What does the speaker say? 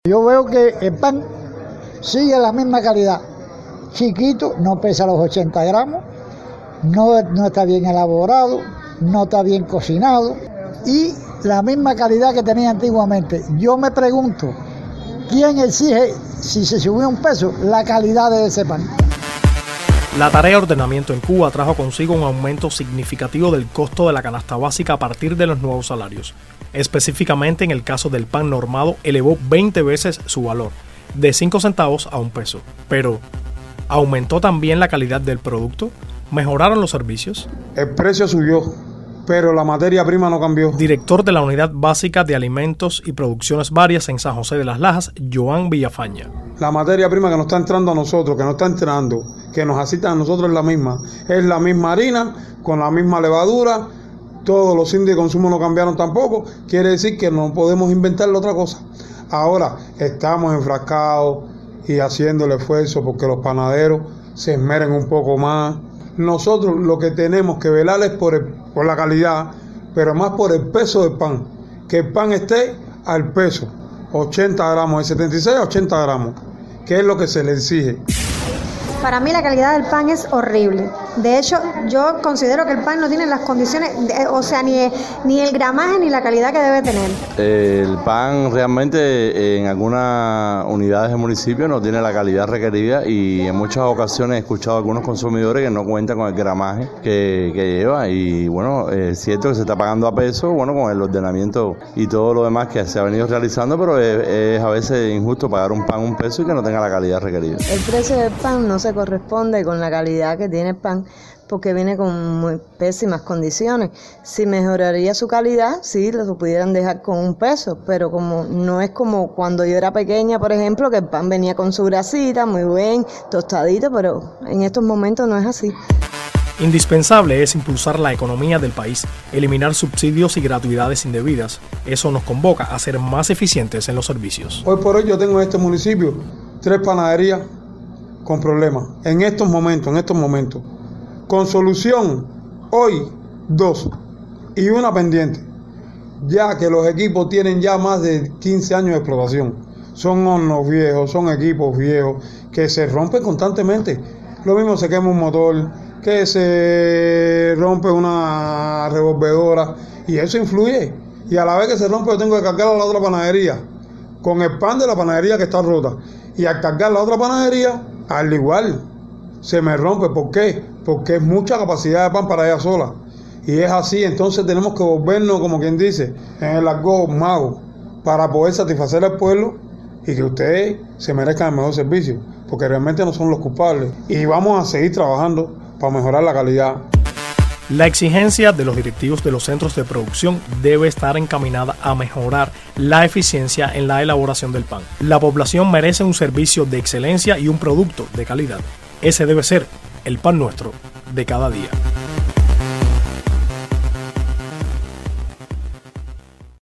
Yo veo que el pan sigue la misma calidad. Chiquito, no pesa los 80 gramos, no está bien elaborado, no está bien cocinado y la misma calidad que tenía antiguamente. Yo me pregunto, ¿quién exige, si se subió un peso, la calidad de ese pan? La tarea de ordenamiento en Cuba trajo consigo un aumento significativo del costo de la canasta básica a partir de los nuevos salarios. Específicamente en el caso del pan normado, elevó 20 veces su valor, de 5 centavos a 1 peso. Pero, ¿aumentó también la calidad del producto? ¿Mejoraron los servicios? El precio subió, pero la materia prima no cambió. Director de la Unidad Básica de Alimentos y Producciones Varias en San José de las Lajas, Joan Villafaña. La materia prima que nos está entrando a nosotros, que nos está entrando, que nos asista a nosotros es la misma harina, con la misma levadura. Todos los índices de consumo no cambiaron tampoco, quiere decir que no podemos inventarle otra cosa. Ahora estamos enfrascados y haciendo el esfuerzo porque los panaderos se esmeren un poco más. Nosotros lo que tenemos que velar es por la calidad, pero más por el peso del pan, que el pan esté al peso, 80 gramos, de 76 a 80 gramos, que es lo que se le exige. Para mí la calidad del pan es horrible. De hecho, yo considero que el pan no tiene las condiciones, ni el gramaje ni la calidad que debe tener. El pan realmente en algunas unidades del municipio no tiene la calidad requerida y en muchas ocasiones he escuchado a algunos consumidores que no cuentan con el gramaje que lleva y bueno, es cierto que se está pagando a peso, bueno, con el ordenamiento y todo lo demás que se ha venido realizando, pero es a veces injusto pagar un pan un peso y que no tenga la calidad requerida. El precio del pan no se corresponde con la calidad que tiene el pan porque viene con muy pésimas condiciones. Si mejoraría su calidad, sí, lo pudieran dejar con 1 peso, pero como no es como cuando yo era pequeña, por ejemplo, que el pan venía con su grasita, muy bien, tostadito, pero en estos momentos no es así. Indispensable es impulsar la economía del país, eliminar subsidios y gratuidades indebidas. Eso nos convoca a ser más eficientes en los servicios. Hoy por hoy yo tengo en este municipio 3 panaderías con problemas, en estos momentos. Con solución, hoy 2 y una pendiente, ya que los equipos tienen ya más de 15 años de explotación. Son hornos viejos, son equipos viejos que se rompen constantemente. Lo mismo se quema un motor, que se rompe una revolvedora y eso influye. Y a la vez que se rompe yo tengo que cargar a la otra panadería con el pan de la panadería que está rota. Y al cargar la otra panadería, al igual, se me rompe. ¿Por qué? Porque es mucha capacidad de pan para ella sola. Y es así, entonces tenemos que volvernos, como quien dice, en el argot mago, para poder satisfacer al pueblo y que ustedes se merezcan el mejor servicio, porque realmente no son los culpables. Y vamos a seguir trabajando para mejorar la calidad. La exigencia de los directivos de los centros de producción debe estar encaminada a mejorar la eficiencia en la elaboración del pan. La población merece un servicio de excelencia y un producto de calidad. Ese debe ser el pan nuestro de cada día.